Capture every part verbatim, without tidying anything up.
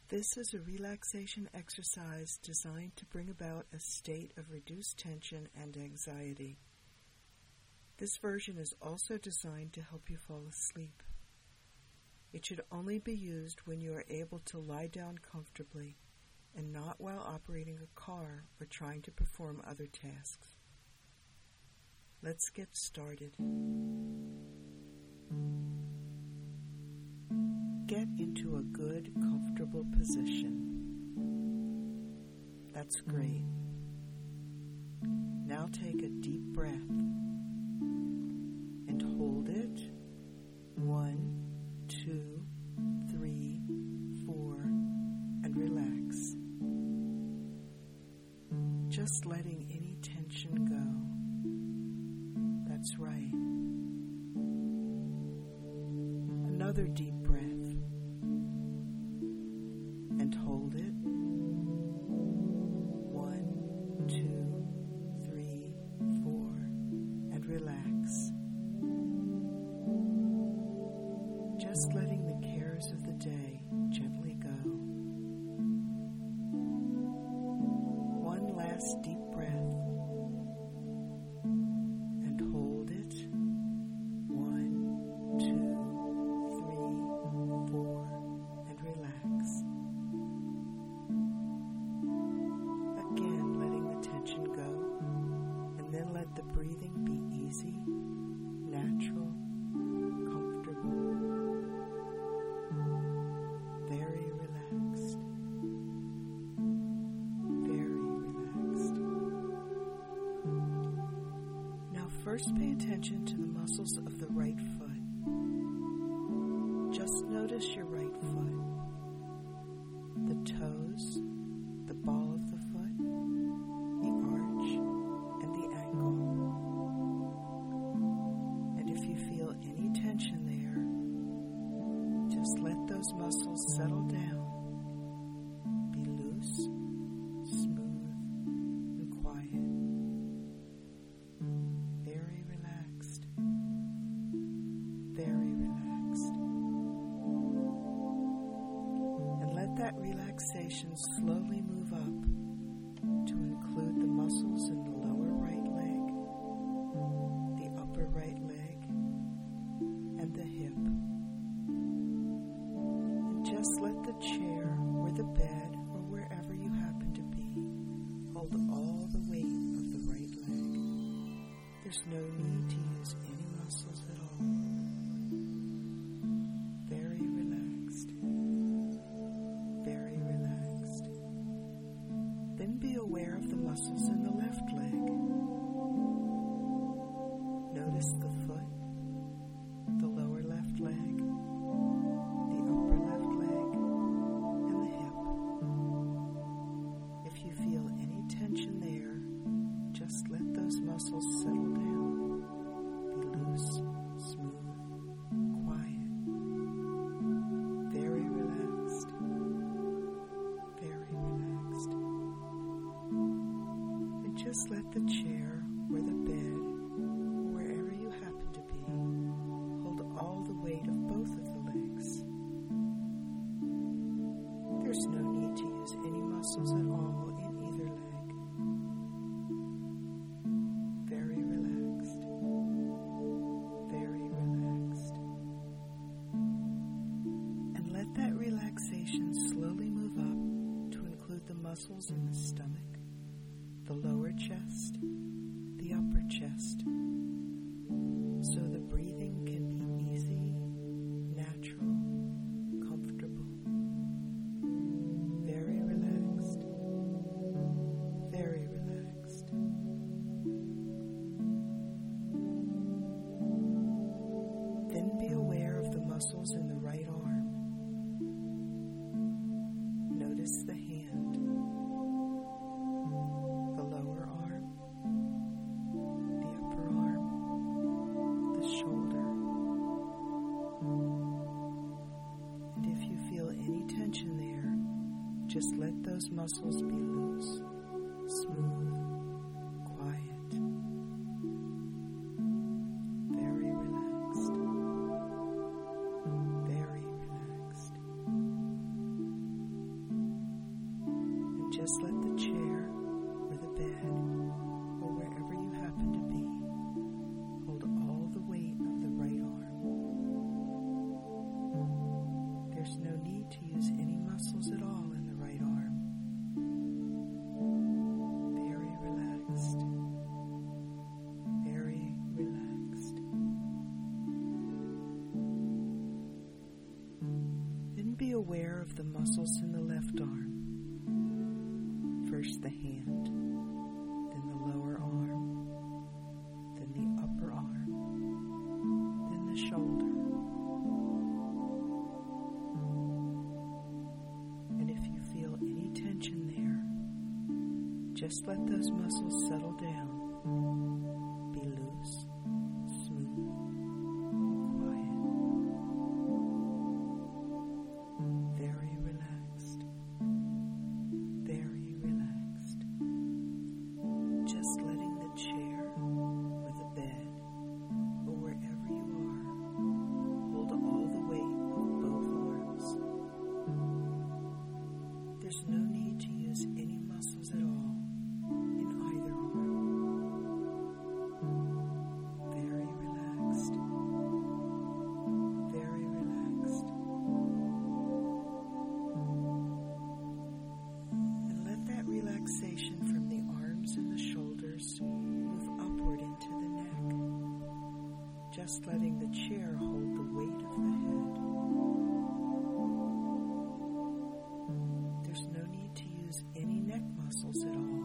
This is a relaxation exercise designed to bring about a state of reduced tension and anxiety. This version is also designed to help you fall asleep. It should only be used when you are able to lie down comfortably and not while operating a car or trying to perform other tasks. Let's get started. Get into a good, comfortable position. That's great. Now take a deep breath and hold it. One, two, three, four, and relax. Just letting any tension go. That's right. Another deep breath. And hold it. One, two, three, four, and relax. Just letting the cares of the day gently go. One last deep breath. And hold it. One, two, three, four, and relax. Again, letting the tension go, and then let the breathing be easy, natural, comfortable, very relaxed, very relaxed. Now first pay attention to the muscles of the right foot. Just notice your right foot, the toes, the ball of the foot, the arch, and the ankle. And if you feel any tension there, just let those muscles settle down. Be loose, smooth, and quiet. Very relaxed. Very relaxed. And let that relaxation slowly move up to include the muscles in the lower right leg, the upper right leg, and the hip. And just let the chair or the bed or wherever you happen to be hold all the weight of the right leg. There's no need to use any muscles at all. Very relaxed. Very relaxed. Then be aware of the muscles in the left leg. Notice the foot, the lower left leg, the upper left leg, and the hip. If you feel any tension there, just let those muscles settle down. Be loose, smooth, quiet. Very relaxed. Very relaxed. And just let the chair or the bed, wherever you happen to be, hold all the weight of both of the legs. There's no need to use any muscles at all in either leg. Very relaxed. Very relaxed. And let that relaxation slowly move up to include the muscles in the stomach, the lower chest, the upper chest, so the breathing can be easy, natural, comfortable. Very relaxed. Very relaxed. Then be aware of the muscles in the right arm. Notice the hand, the lower arm, the upper arm, the shoulder. And if you feel any tension there, just let those muscles be loose, smooth, quiet. Very relaxed. Very relaxed. Just let the chair or the bed or wherever you happen to be hold all the weight of the right arm. There's no need to use any muscles at all in the right arm. Very relaxed. Very relaxed. Then be aware of the muscles in the left arm. First the hand, then the lower arm, then the upper arm, then the shoulder. And if you feel any tension there, just let those muscles settle down. Be loose, smooth, and quiet. Very relaxed. Very relaxed. Just letting the chair or the bed or wherever you are hold all the weight of both arms. There's no need to use any muscles at all in either arm. Very relaxed. Very relaxed. And let that relaxation from the arms and the shoulders move upward into the neck, just letting the chair hold the weight of the head. There's no need to use any neck muscles at all.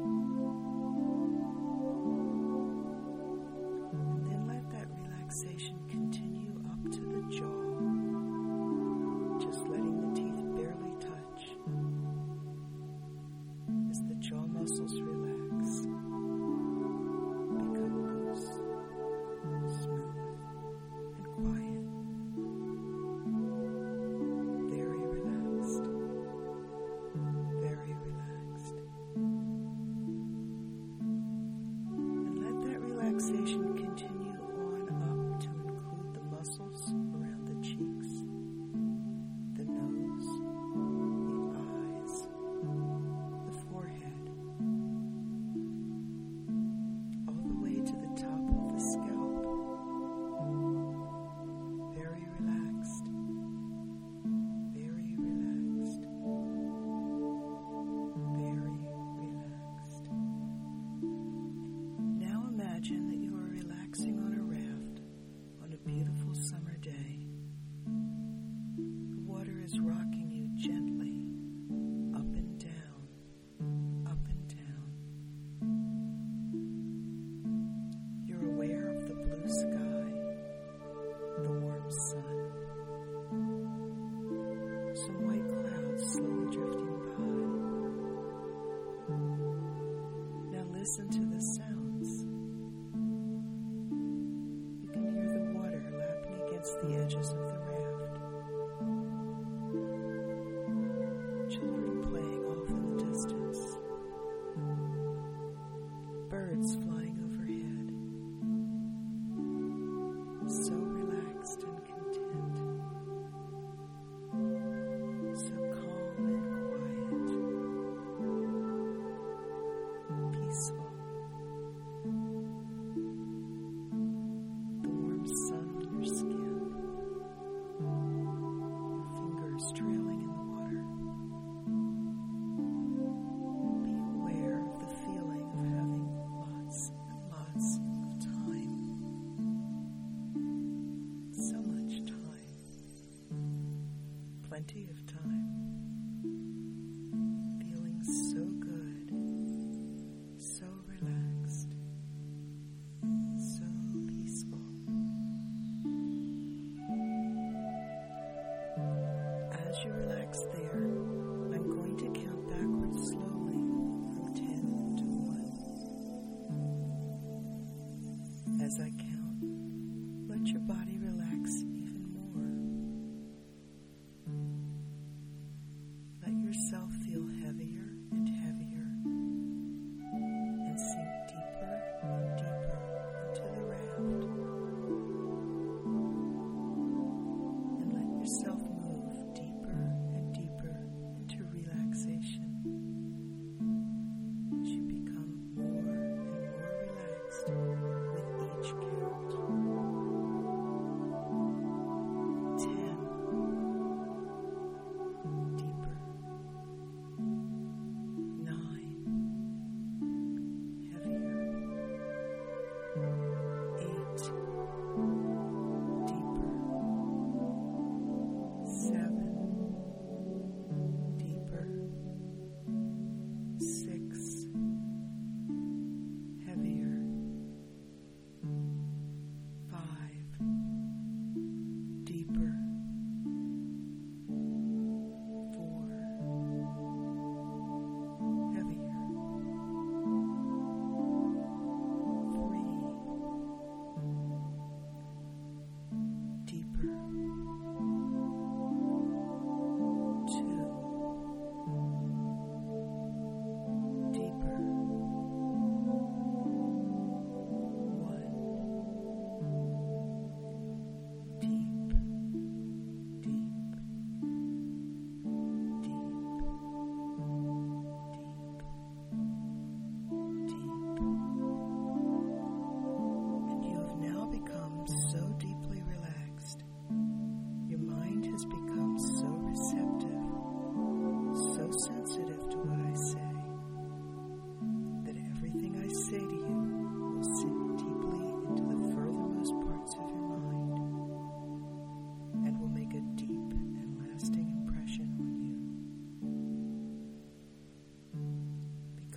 And then let that relaxation continue up to the jaw, just letting the teeth barely touch. As the jaw muscles relax, become loose, smooth, and quiet. Very relaxed. Very relaxed. And let that relaxation continue on up to include the muscles around the cheeks, the nose, the eyes, the forehead, all the way to the top of the scalp. Very relaxed. Very relaxed. Very relaxed. Now imagine that you are relaxing on a raft on a beautiful summer day. The water is rocking you gently up and down, up and down. You're aware of the blue sky, the warm sun, some white clouds slowly drifting by. Now listen to the sounds. You can hear the water lapping against the edges of the raft. Children playing off in the distance. Birds flying overhead. So relaxed and content. So calm and quiet. Peaceful. The warm sun on your skin. Your fingers trailing in the water. Be aware of the feeling of having lots and lots of time. So much time. Plenty of time. Feeling so good. So relaxed. So peaceful. As you relax there, I'm going to count backwards slowly from ten to one. As I count, let your body relax even more. Let yourself feel heavier and heavier and sink deeper and deeper into the raft. And let yourself move deeper and deeper into relaxation.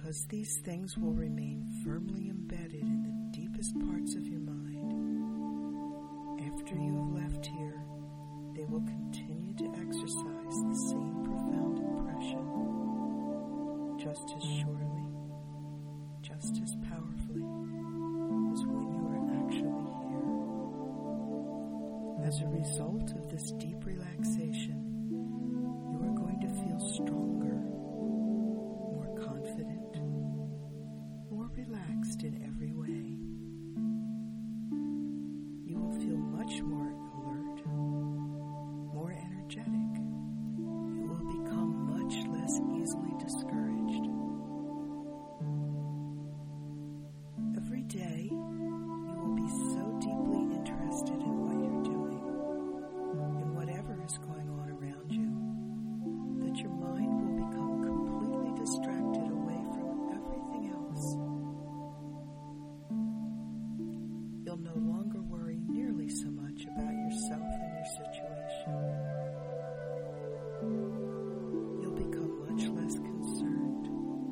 because these things will remain firmly embedded in the deepest parts of your mind. After you have left here, they will continue to exercise the same profound impression, just as surely, just as powerfully as when you are actually here. As a result of this deep relaxation, you are going to feel stronger, more confident, more relaxed in every way. You will feel much more alert, more energetic. You will become much less easily discouraged. Every day, you will be so deeply interested in what you're doing, in whatever is going on around you, that your mind will become completely distracted away from everything else. You'll no longer worry nearly so much about yourself and your situation. You'll become much less concerned.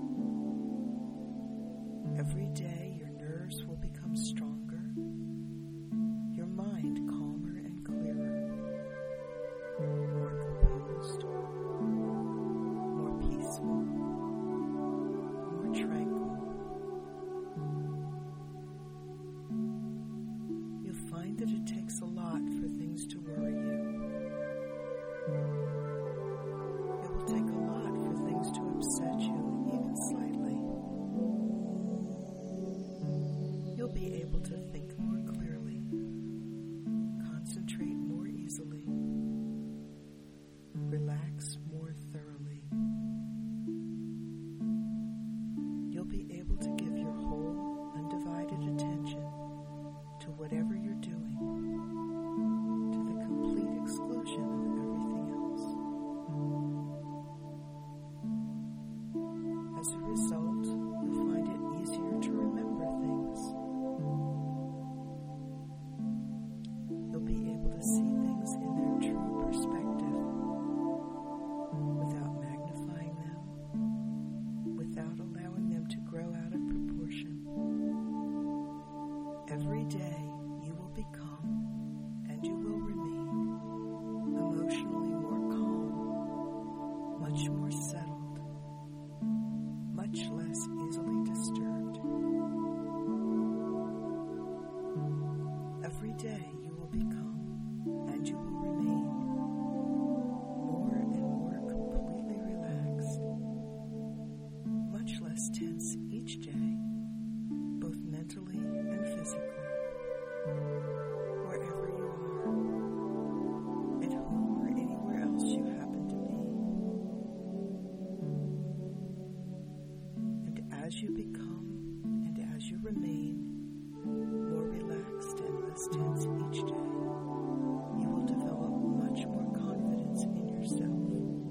Every day your nerves will become stronger, your mind calmer and clearer, more composed, more peaceful, more tranquil. You'll find that it takes a lot for things to worry you. It will take a lot for things to upset you, even slightly. You'll be able to think more clearly, concentrate more easily, relax more thoroughly. You'll be able to give your whole, undivided attention to whatever you're doing, to the complete exclusion of everything else. As a result, you'll find it easier to remember things. You'll be able to see things in their true perspective, without magnifying them, without allowing them to grow out of proportion. Every day you will become, and you will remain, emotionally more calm, much more settled, much less easily disturbed. Every day you will become, and you will remain, more and more completely relaxed, much less tense each day, both mentally and physically, wherever you are, at home or anywhere else you happen to be. And as you become, and as you remain, more relaxed and less tense each day, you will develop much more confidence in yourself,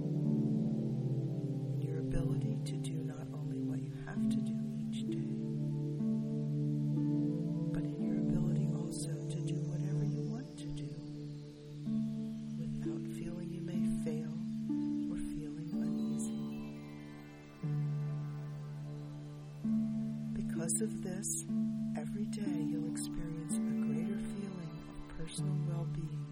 in your ability to do not only what you have to do each day, but in your ability also to do whatever you want to do, without feeling you may fail or feeling uneasy. Because of this, every day you'll experience a greater feeling of personal well-being,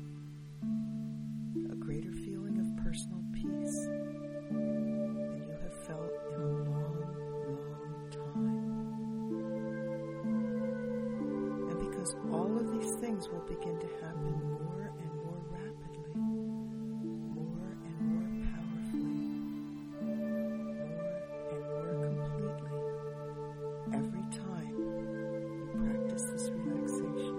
a greater feeling of personal peace than you have felt in a long, long time. And because all of these things will begin to happen more and more rapidly, more and more powerfully, more and more completely, every time you practice this relaxation,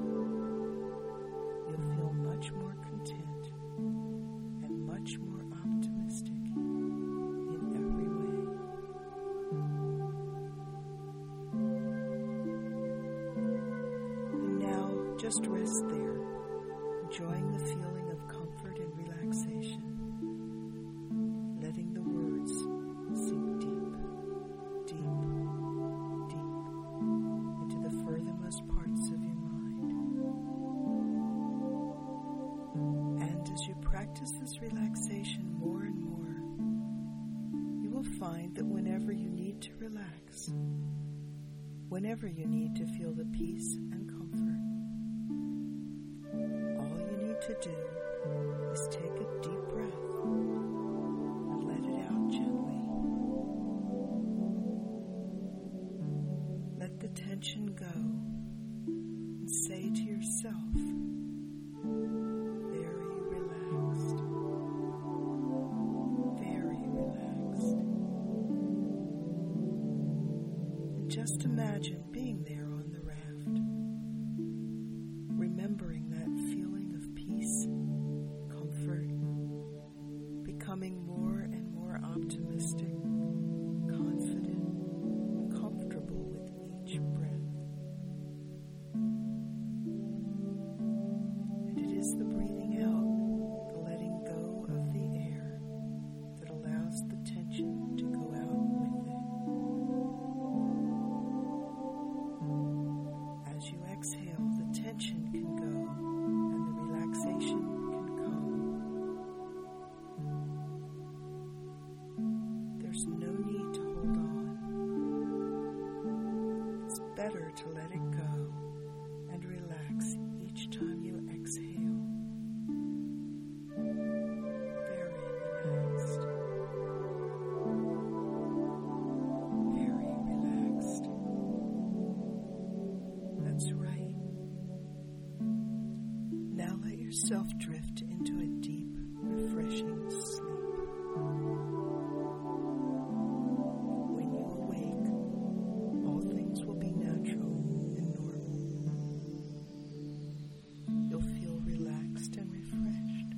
you'll feel much more content and much more optimistic in every way. And now, just rest there, enjoying the feeling of comfort and relaxation, letting the words sink deep, deep, deep into the furthermost parts of your mind. And as you practice this relaxation more and more, you will find that whenever you need to relax, whenever you need to feel the peace and comfort, all you need to do is take a deep breath and let it out gently. Let the tension go and say to yourself, very relaxed, very relaxed. And just imagine being there on the raft, remembering that feeling of peace, comfort, becoming more and more optimistic, confident, and comfortable with each breath. And it is the breathing out, the letting go of the air, that allows the tension to go out with it. As you exhale, the tension can go and the relaxation can come. There's no need to hold on. It's better to let it go and relax each time you exhale. Very relaxed. Very relaxed. That's right. Now let yourself drift into a deep, refreshing sleep. When you awake, all things will be natural and normal. You'll feel relaxed and refreshed.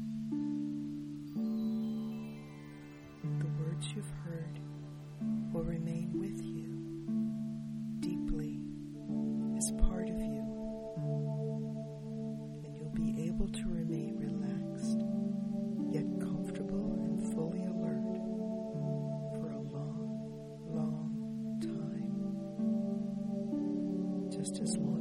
The words you've heard will remain with you deeply as part of you, and you'll be able to remain relaxed, yet comfortable and fully alert for a long, long time, just as long